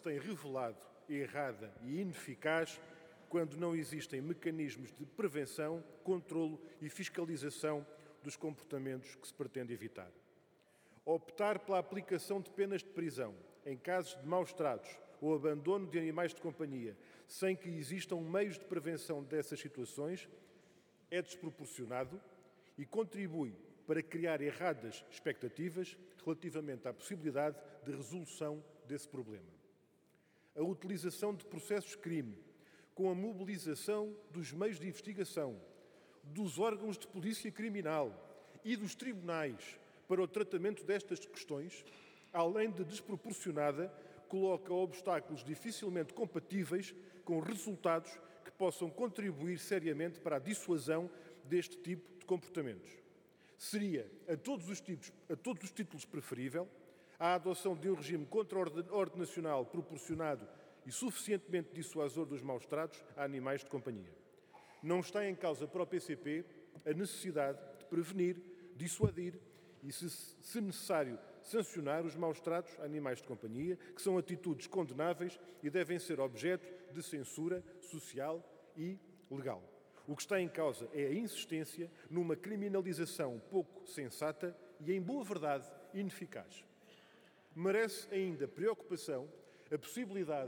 tem revelado errada e ineficaz quando não existem mecanismos de prevenção, controlo e fiscalização dos comportamentos que se pretende evitar. Optar pela aplicação de penas de prisão em casos de maus-tratos ou abandono de animais de companhia, sem que existam meios de prevenção dessas situações, é desproporcionado e contribui para criar erradas expectativas relativamente à possibilidade de resolução desse problema. A utilização de processos de crime, com a mobilização dos meios de investigação, dos órgãos de polícia criminal e dos tribunais para o tratamento destas questões, além de desproporcionada, coloca obstáculos dificilmente compatíveis com resultados que possam contribuir seriamente para a dissuasão deste tipo de comportamentos. Seria, a todos os títulos preferível, a adoção de um regime contra-ordenacional proporcionado e suficientemente dissuasor dos maus-tratos a animais de companhia. Não está em causa para o PCP a necessidade de prevenir, dissuadir e, se necessário, sancionar os maus-tratos a animais de companhia, que são atitudes condenáveis e devem ser objeto de censura social e legal. O que está em causa é a insistência numa criminalização pouco sensata e, em boa verdade, ineficaz. Merece ainda preocupação a possibilidade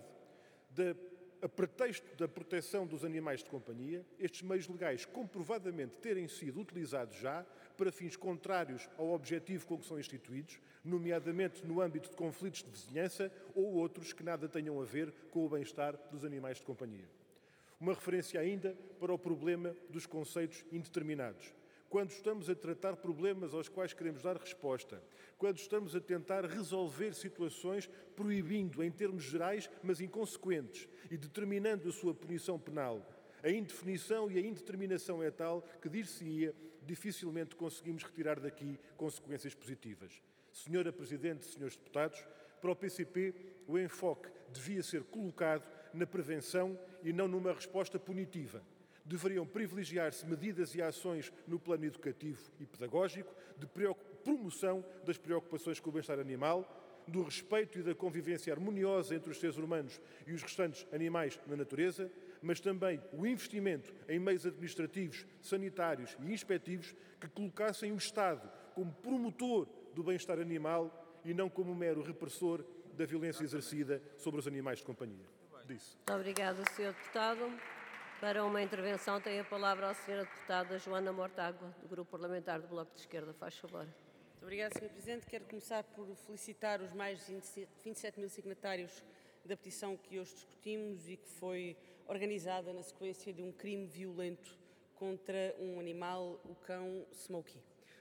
a pretexto da proteção dos animais de companhia, estes meios legais comprovadamente terem sido utilizados já para fins contrários ao objetivo com que são instituídos, nomeadamente no âmbito de conflitos de vizinhança ou outros que nada tenham a ver com o bem-estar dos animais de companhia. Uma referência ainda para o problema dos conceitos indeterminados. Quando estamos a tratar problemas aos quais queremos dar resposta, quando estamos a tentar resolver situações proibindo em termos gerais, mas inconsequentes, e determinando a sua punição penal, a indefinição e a indeterminação é tal que, dir-se-ia, dificilmente conseguimos retirar daqui consequências positivas. Senhora Presidente, senhores deputados, para o PCP o enfoque devia ser colocado na prevenção e não numa resposta punitiva. Deveriam privilegiar-se medidas e ações no plano educativo e pedagógico, de promoção das preocupações com o bem-estar animal, do respeito e da convivência harmoniosa entre os seres humanos e os restantes animais na natureza, mas também o investimento em meios administrativos, sanitários e inspectivos que colocassem o Estado como promotor do bem-estar animal e não como mero repressor da violência exercida sobre os animais de companhia. Disse. Muito obrigada, Sr. Deputado. Para uma intervenção tem a palavra a Sra. Deputada Joana Mortágua, do Grupo Parlamentar do Bloco de Esquerda. Faz favor. Muito obrigada, Sr. Presidente. Quero começar por felicitar os mais de 27 mil signatários da petição que hoje discutimos e que foi organizada na sequência de um crime violento contra um animal, o cão Smokey.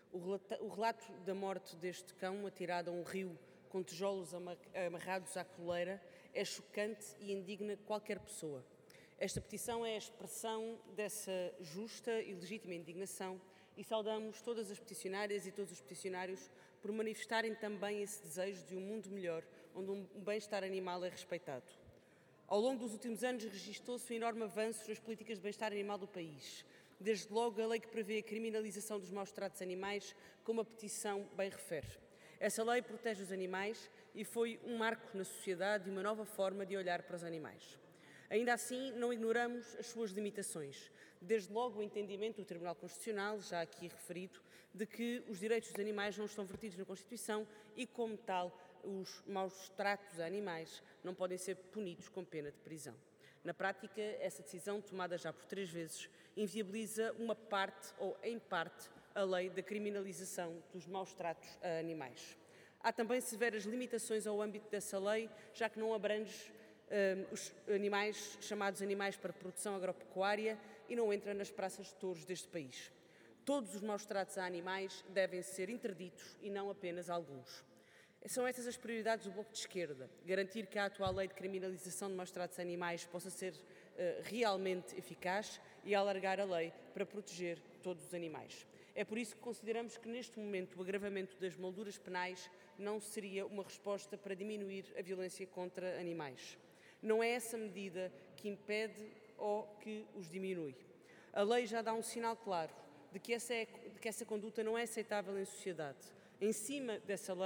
O relato da morte deste cão atirado a um rio com tijolos amarrados à coleira é chocante e indigna qualquer pessoa. Esta petição é a expressão dessa justa e legítima indignação e saudamos todas as peticionárias e todos os peticionários por manifestarem também esse desejo de um mundo melhor, onde um bem-estar animal é respeitado. Ao longo dos últimos anos registou-se um enorme avanço nas políticas de bem-estar animal do país. Desde logo a lei que prevê a criminalização dos maus-tratos animais, como a petição bem refere. Essa lei protege os animais e foi um marco na sociedade e uma nova forma de olhar para os animais. Ainda assim, não ignoramos as suas limitações. Desde logo o entendimento do Tribunal Constitucional, já aqui referido, de que os direitos dos animais não estão vertidos na Constituição e, como tal, os maus-tratos a animais não podem ser punidos com pena de prisão. Na prática, essa decisão, tomada já por 3 vezes, inviabiliza uma parte ou, em parte, a lei da criminalização dos maus-tratos a animais. Há também severas limitações ao âmbito dessa lei, já que não abrange os animais chamados animais para produção agropecuária e não entra nas praças de touros deste país. Todos os maus-tratos a animais devem ser interditos e não apenas alguns. São estas as prioridades do Bloco de Esquerda. Garantir que a atual lei de criminalização de maus-tratos a animais possa ser realmente eficaz e alargar a lei para proteger todos os animais. É por isso que consideramos que neste momento o agravamento das molduras penais não seria uma resposta para diminuir a violência contra animais. Não é essa medida que impede ou que os diminui. A lei já dá um sinal claro de que essa conduta não é aceitável em sociedade. Em cima dessa lei,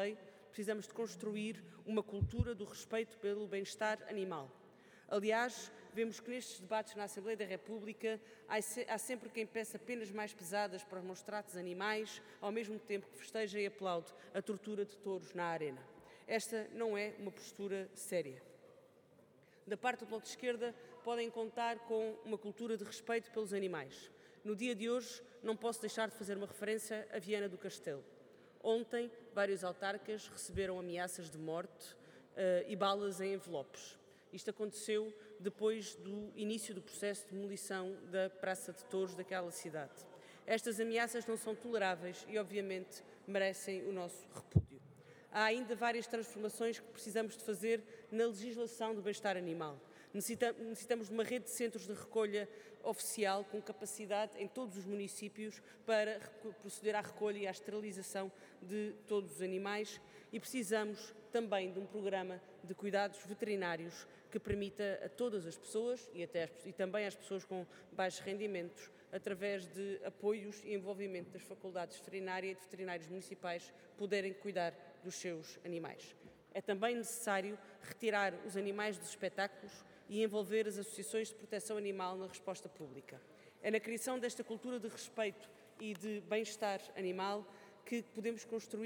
precisamos de construir uma cultura do respeito pelo bem-estar animal. Aliás, vemos que nestes debates na Assembleia da República há sempre quem peça penas mais pesadas para os maus tratos animais, ao mesmo tempo que festeja e aplaude a tortura de touros na arena. Esta não é uma postura séria. Da parte do Bloco de Esquerda, podem contar com uma cultura de respeito pelos animais. No dia de hoje, não posso deixar de fazer uma referência a Viana do Castelo. Ontem, vários autarcas receberam ameaças de morte e balas em envelopes. Isto aconteceu depois do início do processo de demolição da Praça de Touros daquela cidade. Estas ameaças não são toleráveis e, obviamente, merecem o nosso repúdio. Há ainda várias transformações que precisamos de fazer na legislação do bem-estar animal. Necessitamos de uma rede de centros de recolha oficial com capacidade em todos os municípios para proceder à recolha e à esterilização de todos os animais e precisamos também de um programa de cuidados veterinários que permita a todas as pessoas e também às pessoas com baixos rendimentos, através de apoios e envolvimento das faculdades de veterinária e de veterinários municipais, poderem cuidar dos seus animais. É também necessário retirar os animais dos espetáculos e envolver as associações de proteção animal na resposta pública. É na criação desta cultura de respeito e de bem-estar animal que podemos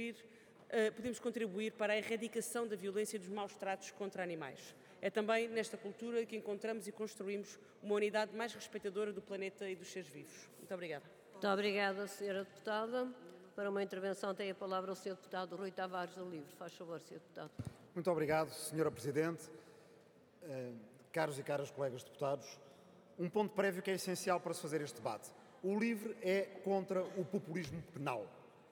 contribuir para a erradicação da violência e dos maus tratos contra animais. É também nesta cultura que encontramos e construímos uma unidade mais respeitadora do planeta e dos seres vivos. Muito obrigada. Muito obrigada, Sra. Deputada. Para uma intervenção tem a palavra o Sr. Deputado Rui Tavares do LIVRE. Faz favor, Sr. Deputado. Muito obrigado, Sra. Presidente. Caros e caras colegas deputados, um ponto prévio que é essencial para se fazer este debate. O LIVRE é contra o populismo penal.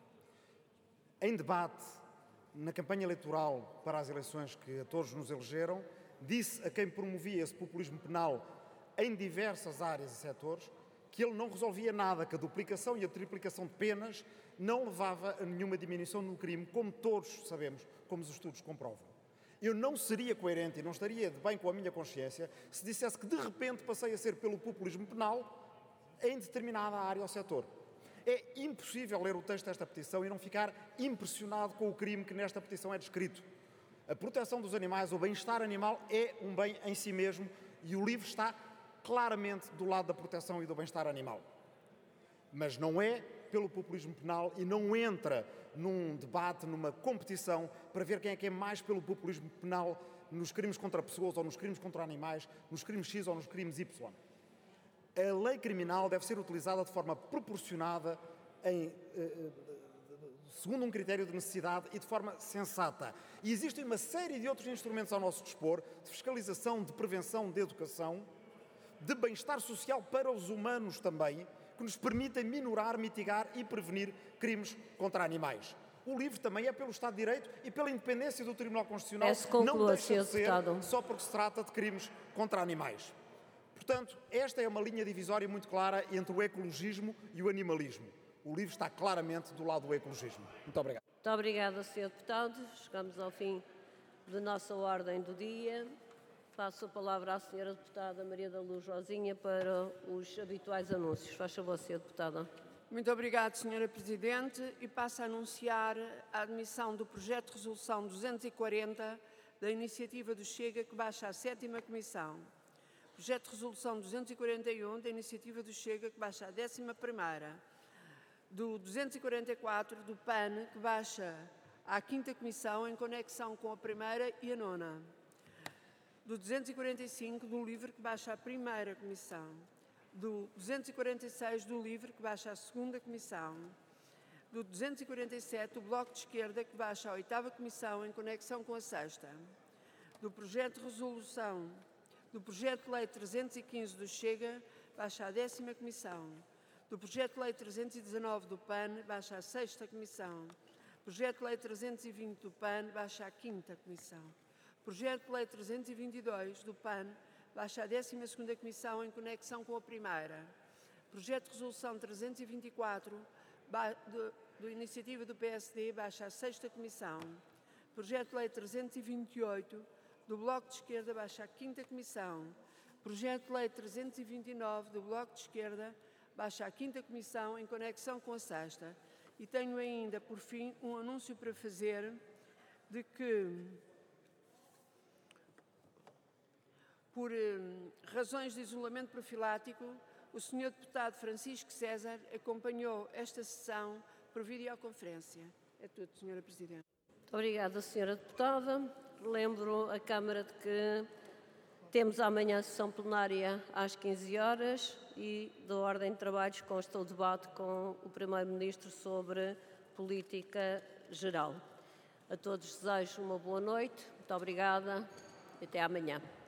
Em debate, na campanha eleitoral para as eleições que a todos nos elegeram, disse a quem promovia esse populismo penal em diversas áreas e setores que ele não resolvia nada, que a duplicação e a triplicação de penas não levava a nenhuma diminuição no crime, como todos sabemos, como os estudos comprovam. Eu não seria coerente e não estaria de bem com a minha consciência se dissesse que de repente passei a ser pelo populismo penal em determinada área ou setor. É impossível ler o texto desta petição e não ficar impressionado com o crime que nesta petição é descrito. A proteção dos animais, o bem-estar animal é um bem em si mesmo e o LIVRE está claramente do lado da proteção e do bem-estar animal. Mas não é pelo populismo penal e não entra num debate, numa competição para ver quem é mais pelo populismo penal nos crimes contra pessoas ou nos crimes contra animais, nos crimes X ou nos crimes Y. A lei criminal deve ser utilizada de forma proporcionada segundo um critério de necessidade e de forma sensata. E existem uma série de outros instrumentos ao nosso dispor, de fiscalização, de prevenção, de educação, de bem-estar social para os humanos também, que nos permitem minorar, mitigar e prevenir crimes contra animais. O LIVRE também é pelo Estado de Direito e pela independência do Tribunal Constitucional, não deixa de ser só porque se trata de crimes contra animais. Portanto, esta é uma linha divisória muito clara entre o ecologismo e o animalismo. O LIVRE está claramente do lado do ecologismo. Muito obrigado. Muito obrigada, Sr. Deputado. Chegamos ao fim da nossa ordem do dia. Passo a palavra à Sra. Deputada Maria da Luz Rosinha para os habituais anúncios. Faz favor, Sra. Deputada. Muito obrigada, Sra. Presidente, e passo a anunciar a admissão do projeto de resolução 240 da iniciativa do Chega, que baixa à 7ª Comissão. Projeto de resolução 241 da iniciativa do Chega, que baixa à 11ª. Do 244 do PAN, que baixa à 5ª Comissão em conexão com a 1ª e a 9ª. Do 245 do LIVRE, que baixa à 1ª Comissão. Do 246 do LIVRE, que baixa à 2ª Comissão. Do 247 do Bloco de Esquerda, que baixa à 8ª Comissão em conexão com a 6ª. Do projeto de resolução do projeto de lei 315 do Chega, baixa à 10ª Comissão. Do projeto de lei 319 do PAN, baixa à 6ª Comissão. Projeto de lei 320 do PAN, baixa à 5ª Comissão. Projeto de lei 322 do PAN, baixa à 12ª Comissão em conexão com a 1ª. Projeto de resolução 324 da iniciativa do PSD, baixa à 6ª Comissão. Projeto de lei 328 do Bloco de Esquerda, baixa à 5ª Comissão. Projeto de lei 329 do Bloco de Esquerda, baixa à 5ª Comissão em conexão com a 6ª. E tenho ainda, por fim, um anúncio para fazer de que, por razões de isolamento profilático, o Sr. Deputado Francisco César acompanhou esta sessão por videoconferência. É tudo, Sra. Presidente. Muito obrigada, Sra. Deputada. Lembro a Câmara de que temos amanhã a sessão plenária às 15 horas e da ordem de trabalhos consta o debate com o Primeiro-Ministro sobre política geral. A todos desejo uma boa noite. Muito obrigada e até amanhã.